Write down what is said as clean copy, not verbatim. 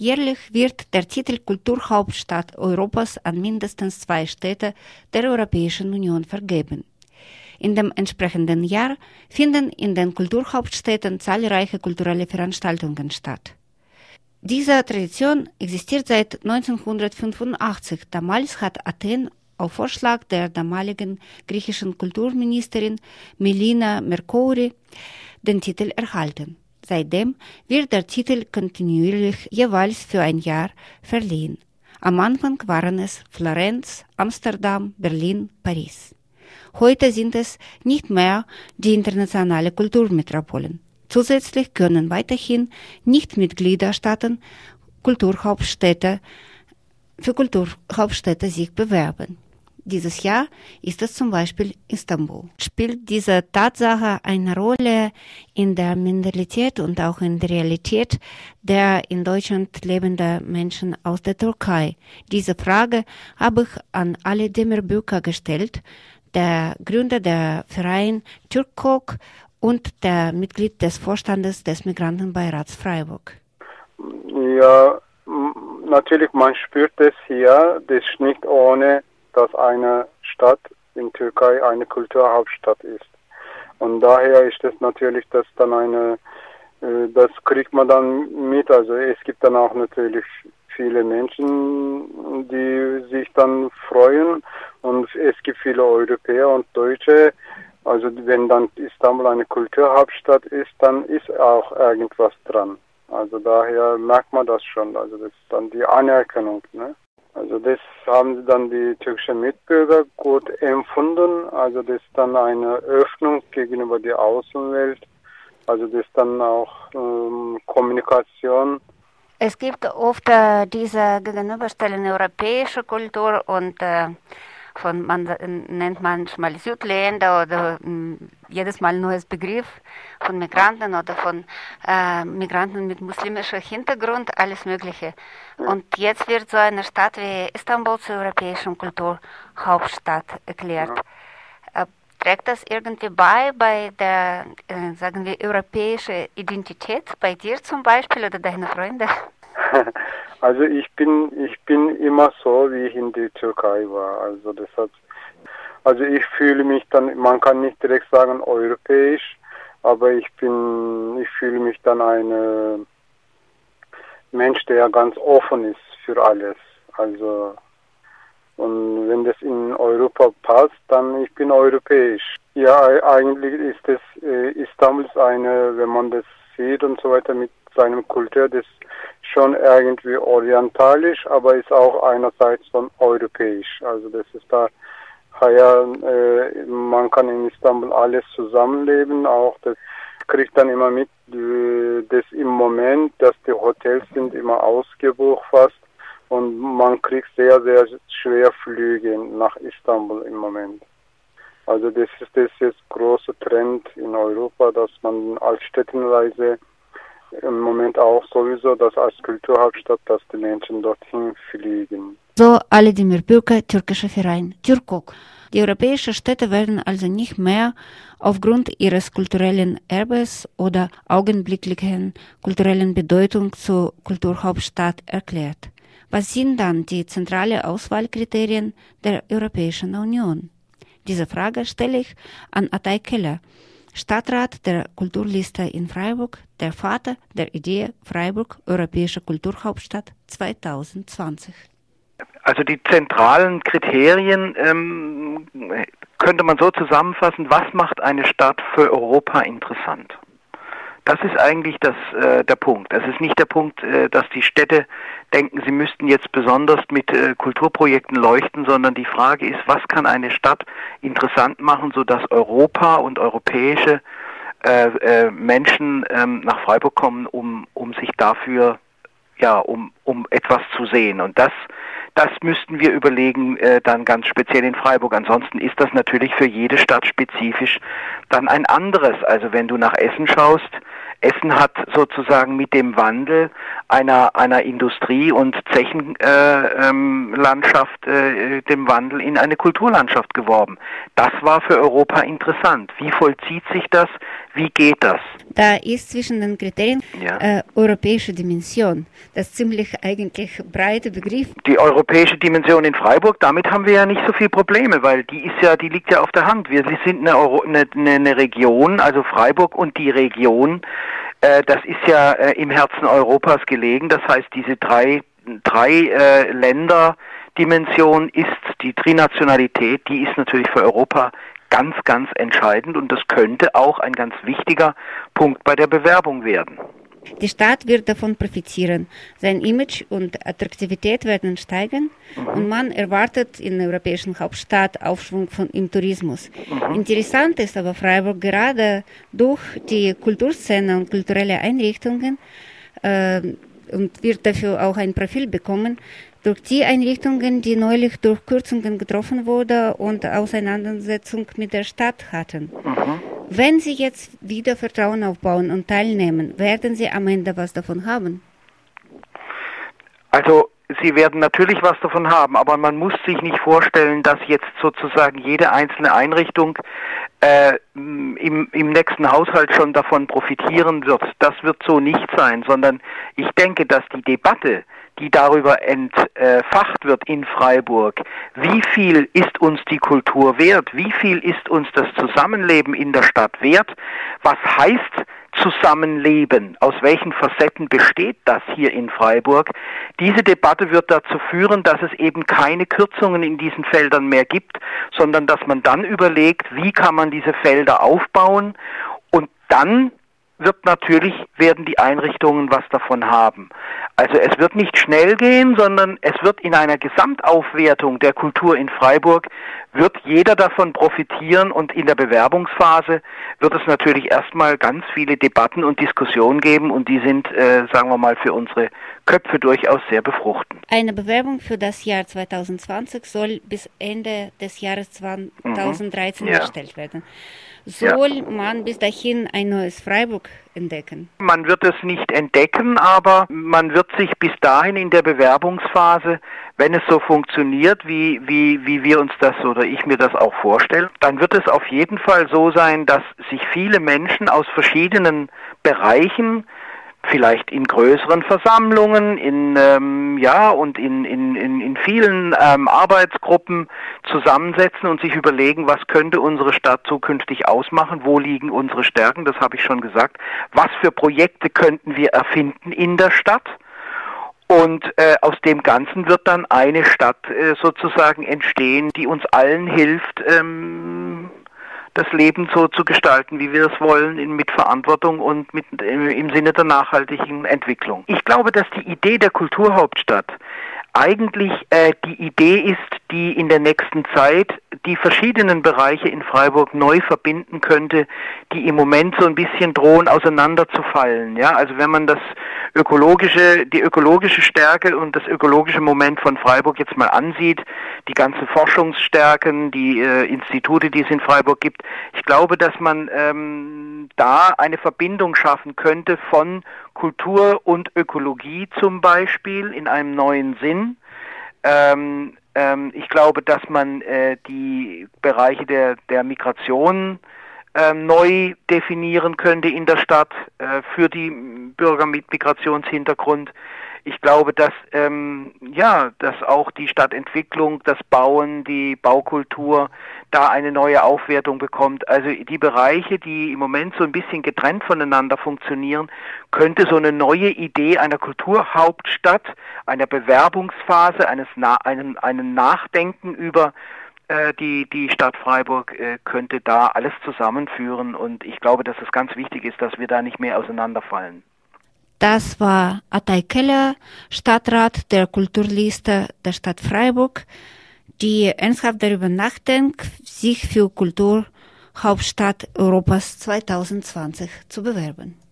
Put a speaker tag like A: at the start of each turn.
A: Jährlich wird der Titel Kulturhauptstadt Europas an mindestens 2 Städte der Europäischen Union vergeben. In dem entsprechenden Jahr finden in den Kulturhauptstädten zahlreiche kulturelle Veranstaltungen statt. Diese Tradition existiert seit 1985. Damals hat Athen auf Vorschlag der damaligen griechischen Kulturministerin Melina Mercouri den Titel erhalten. Seitdem wird der Titel kontinuierlich jeweils für ein Jahr verliehen. Am Anfang waren es Florenz, Amsterdam, Berlin, Paris. Heute sind es nicht mehr die internationale Kulturmetropolen. Zusätzlich können weiterhin Nicht-Mitgliederstaaten für Kulturhauptstädte sich bewerben. Dieses Jahr ist es zum Beispiel Istanbul. Spielt diese Tatsache eine Rolle in der Mentalität und auch in der Realität der in Deutschland lebenden Menschen aus der Türkei? Diese Frage habe ich an Ali Demirbüker gestellt, der Gründer der Verein Türkok und der Mitglied des Vorstandes des Migrantenbeirats Freiburg.
B: Ja, natürlich, man spürt es hier, das ist nicht ohne, dass eine Stadt in Türkei eine Kulturhauptstadt ist. Und daher ist es natürlich, dass dann das kriegt man dann mit. Also es gibt dann auch natürlich viele Menschen, die sich dann freuen, und es gibt viele Europäer und Deutsche. Also wenn dann Istanbul eine Kulturhauptstadt ist, dann ist auch irgendwas dran. Also daher merkt man das schon. Also das ist dann die Anerkennung, ne? Also das haben dann die türkischen Mitbürger gut empfunden. Also das ist dann eine Öffnung gegenüber der Außenwelt. Also das ist dann auch Kommunikation.
A: Es gibt oft diese Gegenüberstellung europäischer Kultur und man nennt manchmal Südländer oder jedes Mal ein neues Begriff von Migranten oder von Migranten mit muslimischem Hintergrund, alles Mögliche. Und jetzt wird so eine Stadt wie Istanbul zur europäischen Kulturhauptstadt erklärt. Trägt das irgendwie bei der, sagen wir, europäischen Identität, bei dir zum Beispiel oder deinen Freunden?
B: Also ich bin immer so, wie ich in der Türkei war. Also ich fühle mich dann, man kann nicht direkt sagen europäisch, aber ich fühle mich dann ein Mensch, der ganz offen ist für alles. Also, und wenn das in Europa passt, dann ich bin europäisch. Ja, eigentlich ist Istanbul ist wenn man das sieht und so weiter mit seinem Kultur, das schon irgendwie orientalisch, aber ist auch einerseits von europäisch. Also das ist man kann in Istanbul alles zusammenleben, auch das kriegt dann immer mit, dass im Moment, dass die Hotels sind immer ausgebucht fast und man kriegt sehr, sehr schwer Flüge nach Istanbul im Moment. Also das ist jetzt große Trend in Europa, dass man als Städtenreise im Moment auch sowieso, dass als Kulturhauptstadt, dass die Menschen dorthin fliegen.
A: So Ali Demirbüker, türkischer Verein Türkok. Die europäischen Städte werden also nicht mehr aufgrund ihres kulturellen Erbes oder augenblicklichen kulturellen Bedeutung zur Kulturhauptstadt erklärt. Was sind dann die zentralen Auswahlkriterien der Europäischen Union? Diese Frage stelle ich an Atay Keller, Stadtrat der Kulturliste in Freiburg, der Vater der Idee Freiburg Europäische Kulturhauptstadt 2020.
C: Also die zentralen Kriterien könnte man so zusammenfassen: Was macht eine Stadt für Europa interessant? Das ist eigentlich der Punkt. Es ist nicht der Punkt, dass die Städte denken, sie müssten jetzt besonders mit Kulturprojekten leuchten, sondern die Frage ist, was kann eine Stadt interessant machen, sodass Europa und europäische Menschen nach Freiburg kommen, um sich dafür, um etwas zu sehen. Und das müssten wir überlegen, dann ganz speziell in Freiburg. Ansonsten ist das natürlich für jede Stadt spezifisch dann ein anderes. Also wenn du nach Essen schaust, Essen hat sozusagen mit dem Wandel einer Industrie- und Zechenlandschaft dem Wandel in eine Kulturlandschaft geworben. Das war für Europa interessant. Wie vollzieht sich das? Wie geht das?
A: Da ist zwischen den Kriterien europäische Dimension, das ziemlich eigentlich breite Begriff.
C: Die europäische Dimension in Freiburg, damit haben wir ja nicht so viel Probleme, weil die liegt ja auf der Hand. Wir sind eine Region, also Freiburg und die Region, das ist ja im Herzen Europas gelegen. Das heißt, diese drei Länderdimension ist die Trinationalität, die ist natürlich für Europa ganz, ganz entscheidend und das könnte auch ein ganz wichtiger Punkt bei der Bewerbung werden.
A: Die Stadt wird davon profitieren. Sein Image und Attraktivität werden steigen und man erwartet in der europäischen Hauptstadt Aufschwung im Tourismus. Interessant ist aber Freiburg gerade durch die Kulturszene und kulturelle Einrichtungen und wird dafür auch ein Profil bekommen, durch die Einrichtungen, die neulich durch Kürzungen getroffen wurde und Auseinandersetzung mit der Stadt hatten. Wenn Sie jetzt wieder Vertrauen aufbauen und teilnehmen, werden Sie am Ende was davon haben?
C: Also Sie werden natürlich was davon haben, aber man muss sich nicht vorstellen, dass jetzt sozusagen jede einzelne Einrichtung im nächsten Haushalt schon davon profitieren wird. Das wird so nicht sein, sondern ich denke, dass die Debatte, die darüber entfacht wird in Freiburg, wie viel ist uns die Kultur wert, wie viel ist uns das Zusammenleben in der Stadt wert, was heißt Zusammenleben, aus welchen Facetten besteht das hier in Freiburg. Diese Debatte wird dazu führen, dass es eben keine Kürzungen in diesen Feldern mehr gibt, sondern dass man dann überlegt, wie kann man diese Felder aufbauen und dann werden die Einrichtungen was davon haben. Also es wird nicht schnell gehen, sondern es wird in einer Gesamtaufwertung der Kultur in Freiburg, wird jeder davon profitieren und in der Bewerbungsphase wird es natürlich erstmal ganz viele Debatten und Diskussionen geben und die sind, sagen wir mal, für unsere Köpfe durchaus sehr befruchtend.
A: Eine Bewerbung für das Jahr 2020 soll bis Ende des Jahres 2013 erstellt werden. Soll man bis dahin ein neues Freiburg entdecken?
C: Man wird es nicht entdecken, aber man wird sich bis dahin in der Bewerbungsphase, wenn es so funktioniert, wie wir uns das oder ich mir das auch vorstelle, dann wird es auf jeden Fall so sein, dass sich viele Menschen aus verschiedenen Bereichen, vielleicht in größeren Versammlungen, in vielen Arbeitsgruppen zusammensetzen und sich überlegen, was könnte unsere Stadt zukünftig ausmachen, wo liegen unsere Stärken, das habe ich schon gesagt, was für Projekte könnten wir erfinden in der Stadt. Und aus dem Ganzen wird dann eine Stadt sozusagen entstehen, die uns allen hilft, das Leben so zu gestalten, wie wir es wollen, mit Verantwortung und im Sinne der nachhaltigen Entwicklung. Ich glaube, dass die Idee der Kulturhauptstadt eigentlich die Idee ist, die in der nächsten Zeit die verschiedenen Bereiche in Freiburg neu verbinden könnte, die im Moment so ein bisschen drohen auseinanderzufallen. Ja, also wenn man die ökologische Stärke und das ökologische Moment von Freiburg jetzt mal ansieht, die ganzen Forschungsstärken, die Institute, die es in Freiburg gibt, ich glaube, dass man da eine Verbindung schaffen könnte von Kultur und Ökologie zum Beispiel in einem neuen Sinn. Ich glaube, dass man die Bereiche der Migration neu definieren könnte in der Stadt für die Bürger mit Migrationshintergrund. Ich glaube, dass auch die Stadtentwicklung, das Bauen, die Baukultur da eine neue Aufwertung bekommt. Also die Bereiche, die im Moment so ein bisschen getrennt voneinander funktionieren, könnte so eine neue Idee einer Kulturhauptstadt, einer Bewerbungsphase, einen Nachdenken über die Stadt Freiburg könnte da alles zusammenführen und ich glaube, dass es ganz wichtig ist, dass wir da nicht mehr auseinanderfallen.
A: Das war Atay Keller, Stadtrat der Kulturliste der Stadt Freiburg, die ernsthaft darüber nachdenkt, sich für Kulturhauptstadt Europas 2020 zu bewerben.